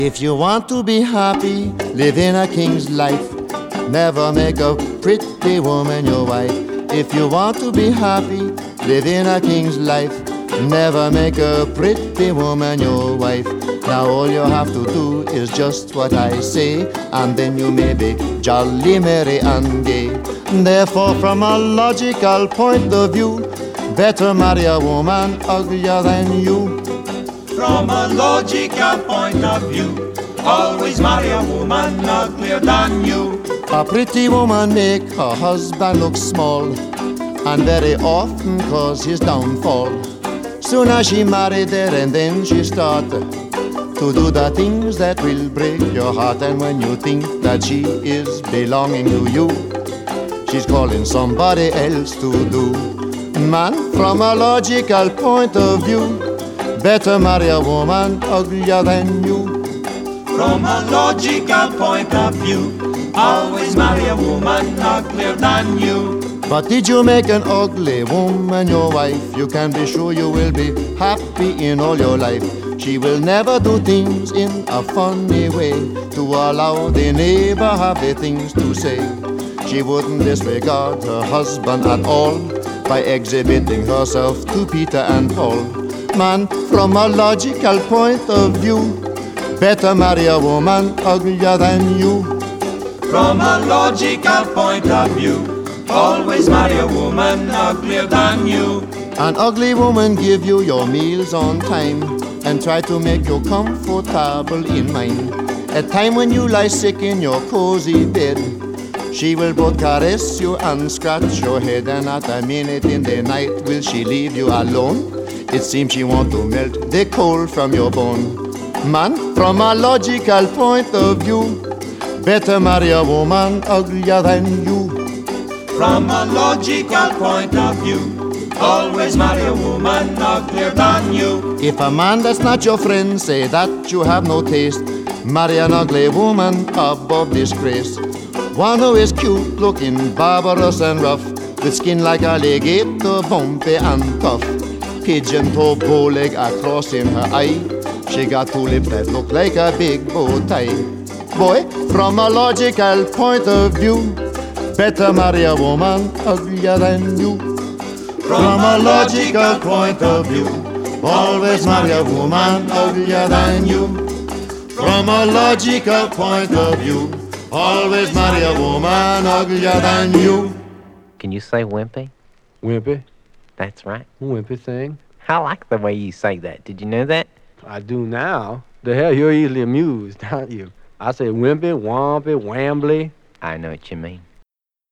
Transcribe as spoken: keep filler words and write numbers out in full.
If you want to be happy, live in a king's life. Never make a pretty woman your wife. If you want to be happy, live in a king's life. Never make a pretty woman your wife. Now all you have to do is just what I say, and then you may be jolly, merry and gay. Therefore, from a logical point of view, better marry a woman uglier than you. From a logical point of view, always marry a woman uglier than you. A pretty woman make her husband look small, and very often cause his downfall. Soon as she married there and then she start to do the things that will break your heart. And when you think that she is belonging to you, she's calling somebody else to do. Man, from a logical point of view, better marry a woman uglier than you. From a logical point of view, always marry a woman uglier than you. But did you make an ugly woman your wife, you can be sure you will be happy in all your life. She will never do things in a funny way to allow the neighbor have the things to say. She wouldn't disregard her husband at all by exhibiting herself to Peter and Paul. Man, from a logical point of view, better marry a woman uglier than you. From a logical point of view, always marry a woman uglier than you. An ugly woman give you your meals on time and try to make you comfortable in mind. At time when you lie sick in your cozy bed, she will both caress you and scratch your head. And not a minute in the night will she leave you alone. It seems she want to melt the cold from your bone. Man, from a logical point of view, better marry a woman uglier than you. From a logical point of view, always marry a woman uglier than you. If a man that's not your friend say that you have no taste, marry an ugly woman above disgrace. One who is cute looking, barbarous and rough, with skin like alligator, bumpy and tough, pigeon toe, bow leg across in her eye. She got two lips that look like a big bow tie. Boy, from a logical point of view, better marry a woman uglier than you. From a logical point of view, always marry a woman uglier than you. From a logical point of view, always marry a woman uglier than you. Can you say wimpy? Wimpy? That's right. Wimpy thing. I like the way you say that. Did you know that? I do now. The hell, you're easily amused, aren't you? I say wimpy, wompy, wambly. I know what you mean.